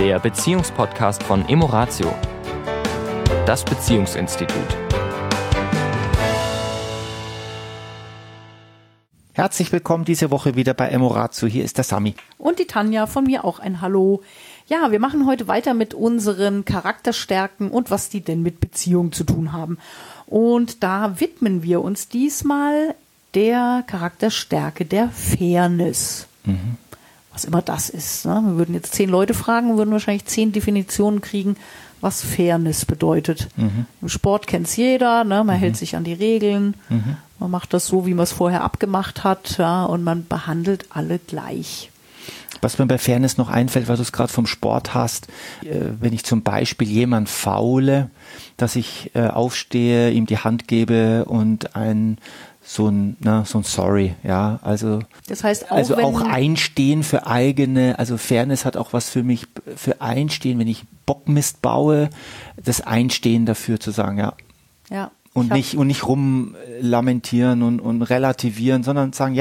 der Beziehungspodcast von Emoratio, das Beziehungsinstitut. Herzlich willkommen diese Woche wieder bei Emoratio. Hier ist der Sami. Und die Tanja, von mir auch ein Hallo. Ja, wir machen heute weiter mit unseren Charakterstärken und was die denn mit Beziehungen zu tun haben. Und da widmen wir uns diesmal der Charakterstärke der Fairness. Was immer das ist. Ne? Wir würden jetzt 10 Leute fragen und würden wahrscheinlich 10 Definitionen kriegen, was Fairness bedeutet. Im Sport kennt es jeder, ne? Man hält sich an die Regeln, man macht das so, wie man es vorher abgemacht hat, ja? Und man behandelt alle gleich. Was mir bei Fairness noch einfällt, weil du es gerade vom Sport hast, wenn ich zum Beispiel jemand faule, dass ich aufstehe, ihm die Hand gebe und so ein Sorry, ja, also das heißt auch Einstehen für eigene, also Fairness hat auch was für mich, für Einstehen, wenn ich Bockmist baue, das Einstehen dafür zu sagen, ja. Und nicht rumlamentieren und relativieren, sondern sagen,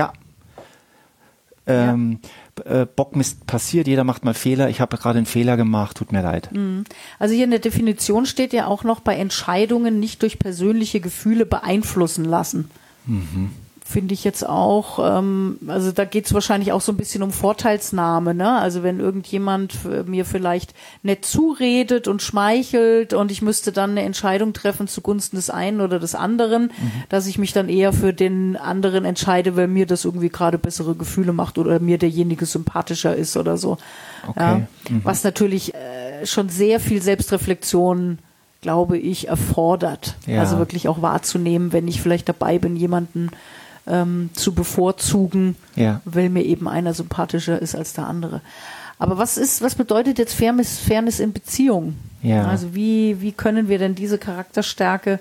Bockmist passiert, jeder macht mal Fehler, ich habe gerade einen Fehler gemacht, tut mir leid. Also hier in der Definition steht ja auch noch, bei Entscheidungen nicht durch persönliche Gefühle beeinflussen lassen. Finde ich jetzt auch, also da geht es wahrscheinlich auch so ein bisschen um Vorteilsnahme, ne? Also wenn irgendjemand mir vielleicht nett zuredet und schmeichelt und ich müsste dann eine Entscheidung treffen zugunsten des einen oder des anderen, dass ich mich dann eher für den anderen entscheide, weil mir das irgendwie gerade bessere Gefühle macht oder mir derjenige sympathischer ist oder so. Okay. Ja? Was natürlich schon sehr viel Selbstreflexion, glaube ich, erfordert. Ja. Also wirklich auch wahrzunehmen, wenn ich vielleicht dabei bin, jemanden zu bevorzugen, weil mir eben einer sympathischer ist als der andere. Aber was bedeutet jetzt Fairness in Beziehungen? Ja. Also wie können wir denn diese Charakterstärke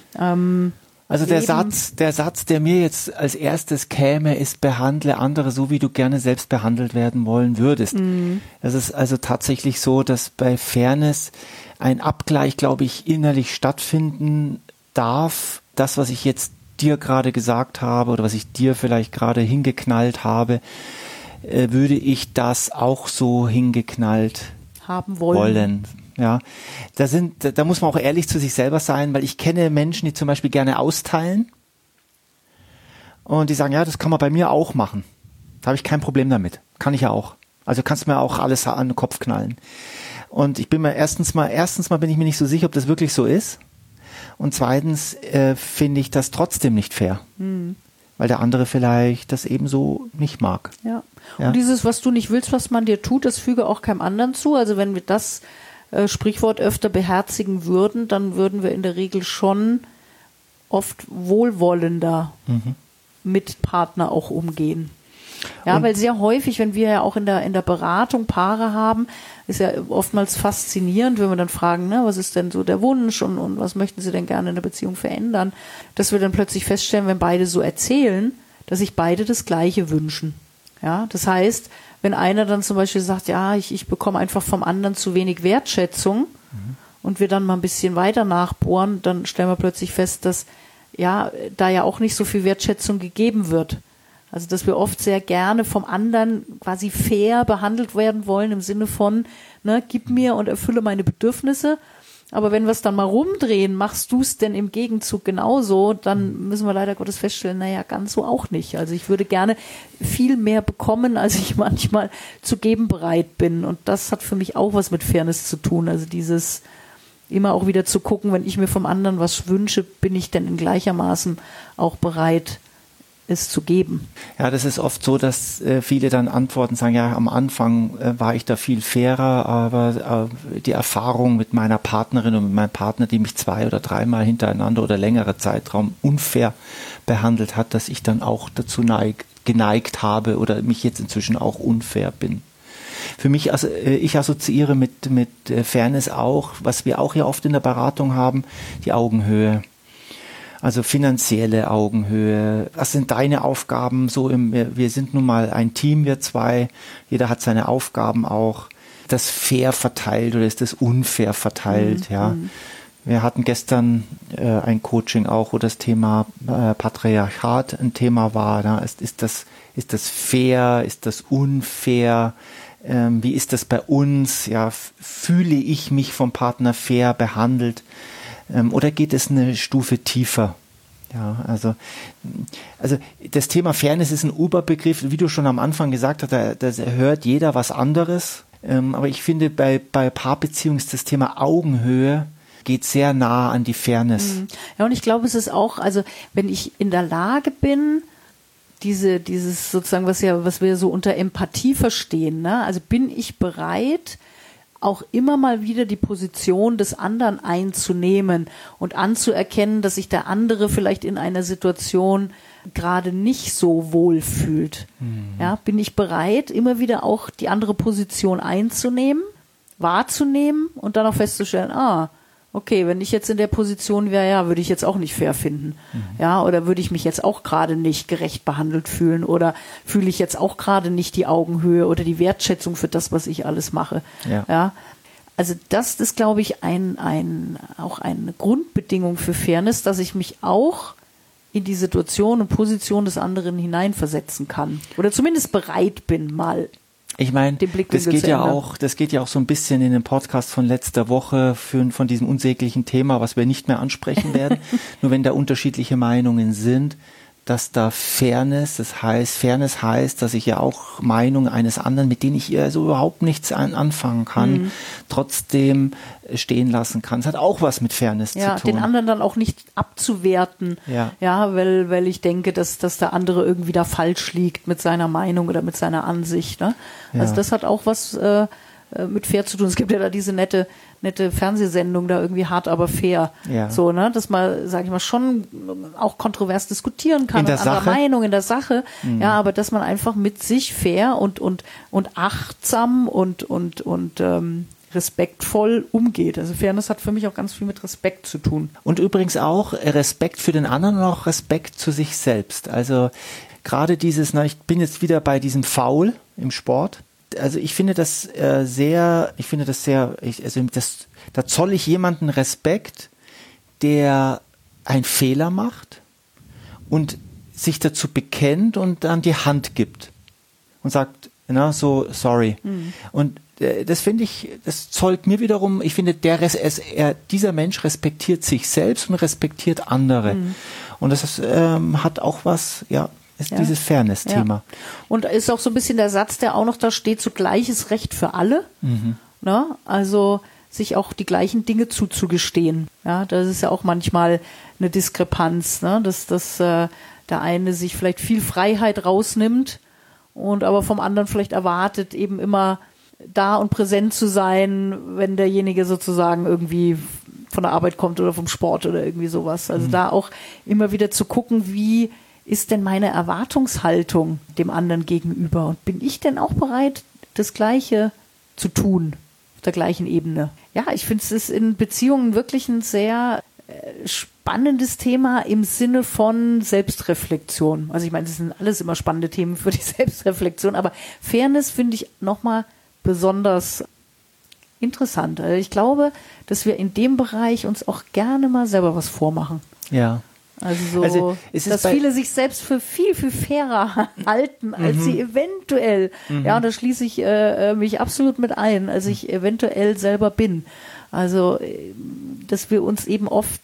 also der Satz, der mir jetzt als erstes käme, ist: behandle andere so, wie du gerne selbst behandelt werden wollen würdest. Das ist also tatsächlich so, dass bei Fairness ein Abgleich, glaube ich, innerlich stattfinden darf. Das, was ich jetzt dir gerade gesagt habe oder was ich dir vielleicht gerade hingeknallt habe, würde ich das auch so hingeknallt haben wollen. Ja, da muss man auch ehrlich zu sich selber sein, weil ich kenne Menschen, die zum Beispiel gerne austeilen und die sagen, ja, das kann man bei mir auch machen. Da habe ich kein Problem damit. Kann ich ja auch. Also kannst du mir auch alles an den Kopf knallen. Und ich bin mir erstens mal bin ich mir nicht so sicher, ob das wirklich so ist. Und zweitens finde ich das trotzdem nicht fair. Weil der andere vielleicht das ebenso nicht mag. Ja. Und dieses, was du nicht willst, was man dir tut, das füge auch keinem anderen zu. Also wenn wir das Sprichwort öfter beherzigen würden, dann würden wir in der Regel schon oft wohlwollender mit Partner auch umgehen. Ja, weil sehr häufig, wenn wir ja auch in der Beratung Paare haben, ist ja oftmals faszinierend, wenn wir dann fragen, ne, was ist denn so der Wunsch und was möchten sie denn gerne in der Beziehung verändern, dass wir dann plötzlich feststellen, wenn beide so erzählen, dass sich beide das Gleiche wünschen. Ja, das heißt, wenn einer dann zum Beispiel sagt, ja, ich bekomme einfach vom anderen zu wenig Wertschätzung und wir dann mal ein bisschen weiter nachbohren, dann stellen wir plötzlich fest, dass da ja auch nicht so viel Wertschätzung gegeben wird. Also dass wir oft sehr gerne vom anderen quasi fair behandelt werden wollen im Sinne von, ne, gib mir und erfülle meine Bedürfnisse. Aber wenn wir es dann mal rumdrehen, machst du es denn im Gegenzug genauso, dann müssen wir leider Gottes feststellen, naja, ganz so auch nicht. Also ich würde gerne viel mehr bekommen, als ich manchmal zu geben bereit bin. Und das hat für mich auch was mit Fairness zu tun. Also dieses immer auch wieder zu gucken, wenn ich mir vom anderen was wünsche, bin ich denn in gleichermaßen auch bereit, es zu geben. Ja, das ist oft so, dass viele dann antworten, sagen, ja, am Anfang war ich da viel fairer, aber die Erfahrung mit meiner Partnerin und mit meinem Partner, die mich 2 oder 3 Mal hintereinander oder längere Zeitraum unfair behandelt hat, dass ich dann auch dazu geneigt habe oder mich jetzt inzwischen auch unfair bin. Für mich, also ich assoziiere mit Fairness auch, was wir auch ja oft in der Beratung haben, die Augenhöhe. Also finanzielle Augenhöhe. Was sind deine Aufgaben? Wir sind nun mal ein Team, wir 2. Jeder hat seine Aufgaben auch. Ist das fair verteilt oder ist das unfair verteilt? Ja. Wir hatten gestern ein Coaching auch, wo das Thema Patriarchat ein Thema war. Ja. Ist das fair? Ist das unfair? wie ist das bei uns, ja, fühle ich mich vom Partner fair behandelt, oder geht es eine Stufe tiefer? Ja, also das Thema Fairness ist ein Oberbegriff, wie du schon am Anfang gesagt hast, da hört jeder was anderes, aber ich finde, bei Paarbeziehungen ist das Thema Augenhöhe geht sehr nah an die Fairness. Ja, und ich glaube, es ist auch, also wenn ich in der Lage bin, dieses sozusagen, was wir so unter Empathie verstehen, ne? Also bin ich bereit, auch immer mal wieder die Position des anderen einzunehmen und anzuerkennen, dass sich der andere vielleicht in einer Situation gerade nicht so wohl fühlt. Ja, bin ich bereit, immer wieder auch die andere Position einzunehmen, wahrzunehmen und dann auch festzustellen, okay, wenn ich jetzt in der Position wäre, ja, würde ich jetzt auch nicht fair finden. Ja, oder würde ich mich jetzt auch gerade nicht gerecht behandelt fühlen oder fühle ich jetzt auch gerade nicht die Augenhöhe oder die Wertschätzung für das, was ich alles mache. Ja. Also das ist, glaube ich, auch eine Grundbedingung für Fairness, dass ich mich auch in die Situation und Position des anderen hineinversetzen kann. Oder zumindest bereit bin, mal ich meine, das geht ja auch so ein bisschen in dem Podcast von letzter Woche von diesem unsäglichen Thema, was wir nicht mehr ansprechen werden. Nur wenn da unterschiedliche Meinungen sind, dass da Fairness heißt, dass ich ja auch Meinungen eines anderen, mit denen ich so überhaupt nichts anfangen kann, trotzdem stehen lassen kann. Es hat auch was mit Fairness zu tun. Ja, den anderen dann auch nicht abzuwerten, weil ich denke, dass der andere irgendwie da falsch liegt mit seiner Meinung oder mit seiner Ansicht. Ne? Ja. Also das hat auch was mit fair zu tun. Es gibt ja da diese nette Fernsehsendung da irgendwie hart, aber fair. Ja. So, ne, dass man, sag ich mal, schon auch kontrovers diskutieren kann. In der Sache. Meinung in der Sache. Ja, aber dass man einfach mit sich fair und achtsam und respektvoll umgeht. Also Fairness hat für mich auch ganz viel mit Respekt zu tun. Und übrigens auch Respekt für den anderen und auch Respekt zu sich selbst. Also gerade ich bin jetzt wieder bei diesem Foul im Sport. Also ich finde das da zolle ich jemanden Respekt, der einen Fehler macht und sich dazu bekennt und dann die Hand gibt und sagt, sorry. Und das finde ich, das zollt mir wiederum, ich finde, dieser Mensch respektiert sich selbst und respektiert andere. Und das hat auch was, ist dieses Fairness-Thema. Ja. Und ist auch so ein bisschen der Satz, der auch noch da steht, so gleiches Recht für alle. Ne? Also sich auch die gleichen Dinge zuzugestehen. Ja, das ist ja auch manchmal eine Diskrepanz, ne? Dass der eine sich vielleicht viel Freiheit rausnimmt und aber vom anderen vielleicht erwartet, eben immer da und präsent zu sein, wenn derjenige sozusagen irgendwie von der Arbeit kommt oder vom Sport oder irgendwie sowas. Also da auch immer wieder zu gucken, wie ist denn meine Erwartungshaltung dem anderen gegenüber? Und bin ich denn auch bereit, das Gleiche zu tun, auf der gleichen Ebene? Ja, ich finde, es ist in Beziehungen wirklich ein sehr spannendes Thema im Sinne von Selbstreflexion. Also ich meine, das sind alles immer spannende Themen für die Selbstreflexion, aber Fairness finde ich nochmal besonders interessant. Also ich glaube, dass wir in dem Bereich uns auch gerne mal selber was vormachen. Ja. Also dass viele sich selbst für viel, viel fairer halten, als sie eventuell, und da schließe ich mich absolut mit ein, als ich eventuell selber bin. Also, dass wir uns eben oft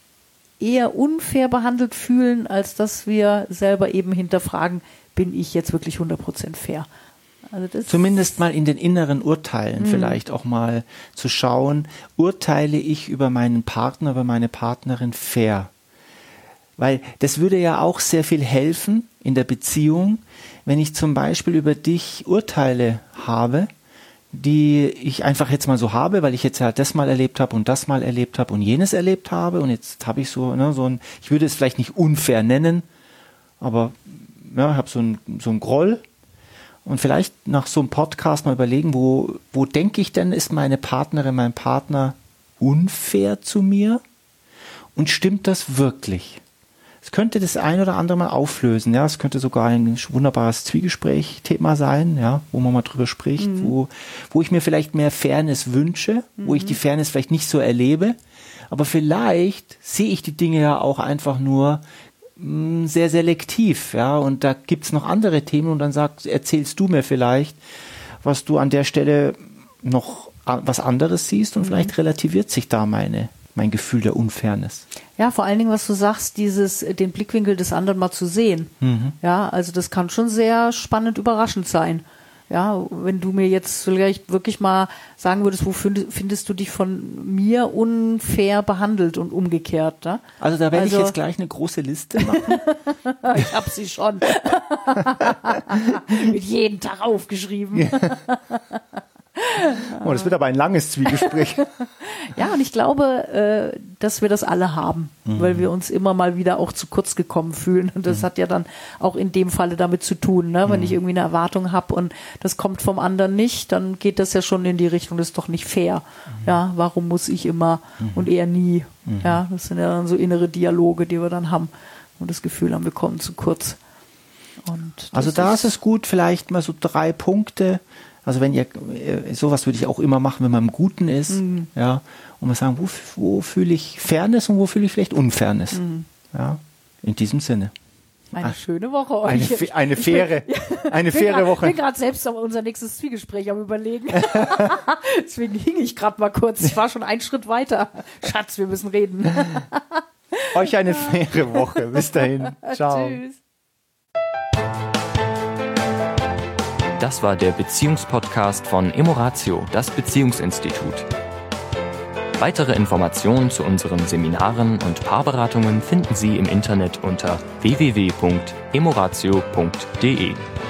eher unfair behandelt fühlen, als dass wir selber eben hinterfragen, bin ich jetzt wirklich 100% fair? Also das zumindest mal in den inneren Urteilen vielleicht auch mal zu schauen, urteile ich über meinen Partner, über meine Partnerin fair? Weil das würde ja auch sehr viel helfen in der Beziehung, wenn ich zum Beispiel über dich Urteile habe, die ich einfach jetzt mal so habe, weil ich jetzt ja das mal erlebt habe und das mal erlebt habe und jenes erlebt habe und jetzt habe ich so ein, ich würde es vielleicht nicht unfair nennen, aber ja, ich habe so ein Groll und vielleicht nach so einem Podcast mal überlegen, wo denke ich denn, ist meine Partnerin, mein Partner unfair zu mir und stimmt das wirklich? Es könnte das ein oder andere mal auflösen, ja. Es könnte sogar ein wunderbares Zwiegespräch-Thema sein, ja, wo man mal drüber spricht, wo ich mir vielleicht mehr Fairness wünsche, wo ich die Fairness vielleicht nicht so erlebe, aber vielleicht sehe ich die Dinge ja auch einfach nur sehr selektiv, ja, und da gibt's noch andere Themen und dann erzählst du mir vielleicht was du an der Stelle noch was anderes siehst und vielleicht relativiert sich da mein Gefühl der Unfairness. Ja, vor allen Dingen, was du sagst, den Blickwinkel des anderen mal zu sehen. Ja, also das kann schon sehr spannend überraschend sein. Ja, wenn du mir jetzt vielleicht wirklich mal sagen würdest, wo findest du dich von mir unfair behandelt und umgekehrt? Ne? Also da werde ich jetzt gleich eine große Liste machen. Ich habe sie schon. Mit jedem Tag aufgeschrieben. Oh, das wird aber ein langes Zwiegespräch. Ja, und ich glaube, dass wir das alle haben, weil wir uns immer mal wieder auch zu kurz gekommen fühlen. Und das hat ja dann auch in dem Falle damit zu tun, ne? Wenn ich irgendwie eine Erwartung habe und das kommt vom anderen nicht, dann geht das ja schon in die Richtung, das ist doch nicht fair. Ja, warum muss ich immer und er nie? Ja, das sind ja dann so innere Dialoge, die wir dann haben und das Gefühl haben, wir kommen zu kurz. Und also da ist es gut, vielleicht mal so 3 Punkte. Also wenn ihr, sowas würde ich auch immer machen, wenn man im Guten ist, ja, und mal sagen, wo fühle ich Fairness und wo fühle ich vielleicht Unfairness. Ja, in diesem Sinne. Eine schöne Woche euch. Eine faire Woche. Ich bin gerade selbst auf unser nächstes Zwiegespräch am Überlegen. Deswegen hing ich gerade mal kurz. Ich war schon einen Schritt weiter. Schatz, wir müssen reden. Euch eine faire Woche. Bis dahin. Ciao. Tschüss. Das war der Beziehungspodcast von Emoratio, das Beziehungsinstitut. Weitere Informationen zu unseren Seminaren und Paarberatungen finden Sie im Internet unter www.emoratio.de.